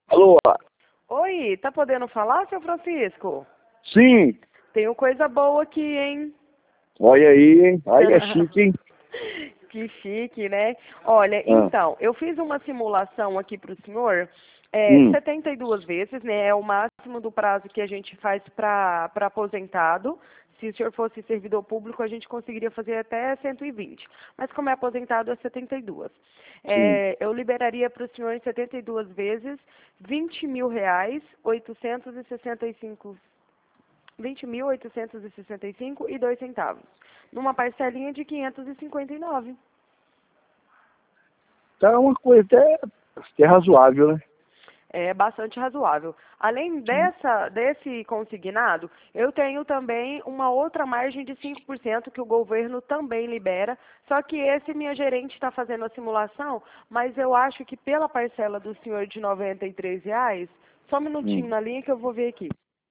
Alô? Oi, tá podendo falar, seu Francisco? Sim. Tenho coisa boa aqui, hein? Olha aí, hein? Aí é chique, hein? Que chique, né? Olha, Ah. então, eu fiz uma simulação aqui para o senhor, Hum. 72 vezes, né? É o máximo do prazo que a gente faz para aposentado. Se o senhor fosse servidor público, a gente conseguiria fazer até 120. Mas como é aposentado, é 72. Sim. Eu liberaria para o senhor em 72 vezes R$ 20.865. 20.865,02, numa parcelinha de 559. Tá uma coisa até razoável, né? É bastante razoável. Além desse consignado, eu tenho também uma outra margem de 5% que o governo também libera, só que esse minha gerente está fazendo a simulação, mas eu acho que pela parcela do senhor de R$ 93, só um minutinho Hum. na linha que eu vou ver aqui.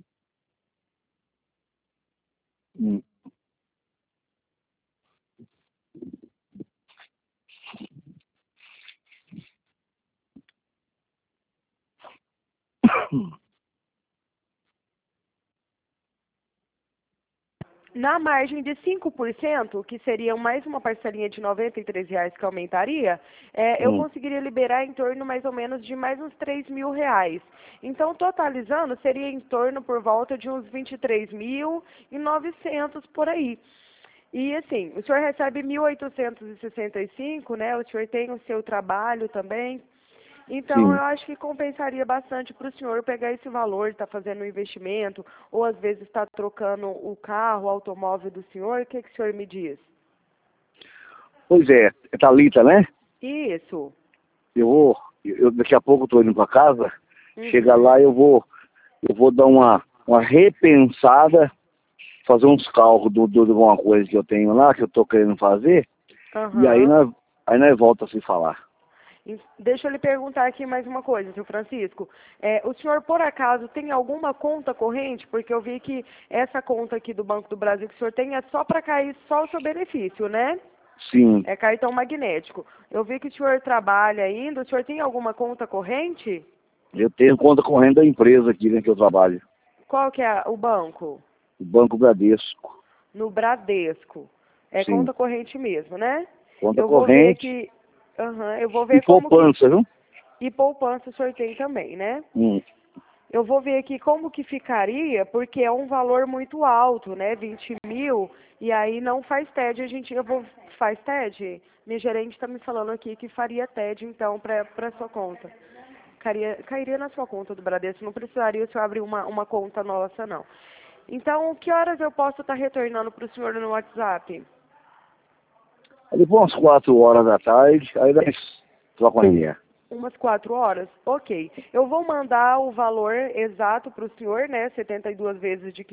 Hum. Na margem de 5%, que seria mais uma parcelinha de R$ 93 que aumentaria, eu Hum. conseguiria liberar em torno mais ou menos de mais uns R$ 3.000. Então, totalizando, seria em torno por volta de uns 23.900 por aí. E assim, o senhor recebe 1.865, né? O senhor tem o seu trabalho também. Então, Sim. eu acho que compensaria bastante para o senhor pegar esse valor, estar fazendo um investimento, ou às vezes estar trocando o carro, o automóvel do senhor. O que o senhor me diz? Pois é, Thalita, né? Isso. Eu daqui a pouco estou indo para casa. Chega Uhum. lá, eu vou dar uma repensada, fazer uns cálculos de alguma coisa que eu tenho lá, que eu estou querendo fazer, e Aham. aí nós volta a se falar. Deixa eu lhe perguntar aqui mais uma coisa, seu Francisco. O senhor, por acaso, tem alguma conta corrente? Porque eu vi que essa conta aqui do Banco do Brasil que o senhor tem é só para cair só o seu benefício, né? Sim. É cartão magnético. Eu vi que o senhor trabalha ainda. O senhor tem alguma conta corrente? Eu tenho conta corrente da empresa aqui, né, que eu trabalho. Qual que é o banco? O Banco Bradesco. No Bradesco. É Sim. conta corrente mesmo, né? Conta Eu vou ver corrente aqui. Aham, eu vou e ver como que. poupança, viu? E poupança o senhor tem também, né? Hum. Eu vou ver aqui como que ficaria, porque é um valor muito alto, né? 20.000, e aí não faz TED, faz TED? Minha gerente está me falando aqui que faria TED, então, para sua conta. Cairia na sua conta do Bradesco, não precisaria o senhor abrir uma conta nossa, não. Então, que horas eu posso estar retornando para o senhor no WhatsApp? Aí depois umas 4 horas da tarde, aí nós trocamos uma ideia. Umas 4 horas? Ok. Eu vou mandar o valor exato para o senhor, né? 72 vezes de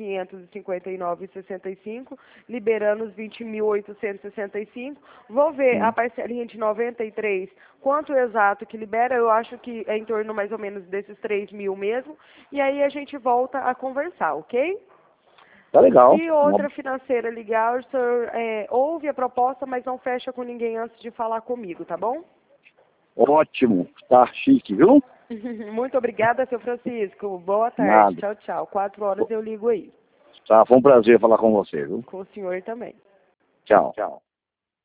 559,65, liberando os 20.865. Vou ver a Hum. parcelinha de 93, quanto exato que libera. Eu acho que é em torno mais ou menos desses 3.000 mesmo. E aí a gente volta a conversar, ok? Tá legal. Se outra financeira ligar, o senhor ouve a proposta, mas não fecha com ninguém antes de falar comigo, tá bom? Ótimo. Tá chique, viu? Muito obrigada, seu Francisco. Boa tarde. Nada. Tchau, tchau. 4 horas eu ligo aí. Tá, foi um prazer falar com você, viu? Com o senhor também. Tchau. Tchau.